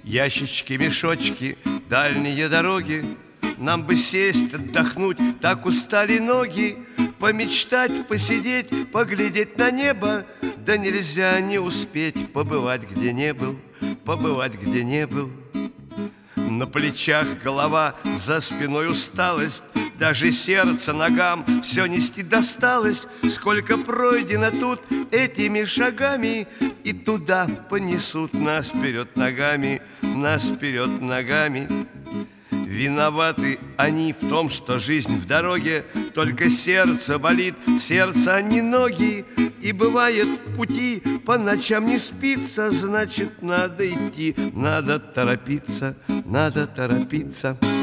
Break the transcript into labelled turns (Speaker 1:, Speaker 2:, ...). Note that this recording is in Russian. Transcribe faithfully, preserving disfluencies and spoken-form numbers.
Speaker 1: Ящички, мешочки, дальние дороги. Нам бы сесть, отдохнуть, так устали ноги. Помечтать, посидеть, поглядеть на небо. Да нельзя не успеть побывать, где не был, побывать, где не был. На плечах голова, за спиной усталость. Даже сердце ногам все нести досталось. Сколько пройдено тут этими шагами, и туда понесут нас вперед ногами, нас вперед ногами. Виноваты они в том, что жизнь в дороге. Только сердце болит, сердце, а не ноги. И бывает в пути по ночам не спится. Значит, надо идти, надо торопиться, надо торопиться.